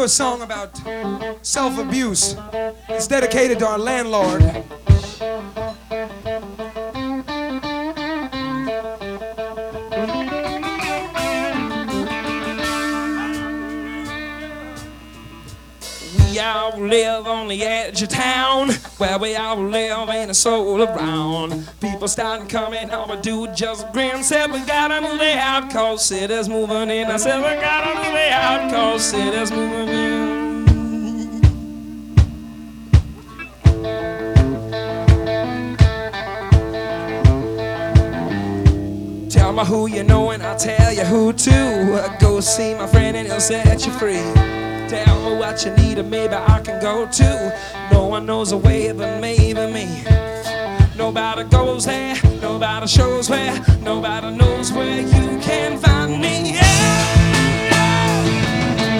a song about self-abuse. It's dedicated to our landlord. We all live on the edge of town, where we all live ain't a soul around. People starting coming, all we do just grin. Said we gotta move out, cause city's moving in. I said we gotta move out, cause city's moving in. Tell me who you know and I'll tell you who to. Go see my friend and he'll set you free. Tell me what you need and maybe I can go too. No one knows the way but maybe me. Nobody goes there, nobody shows where, nobody knows where you can find me.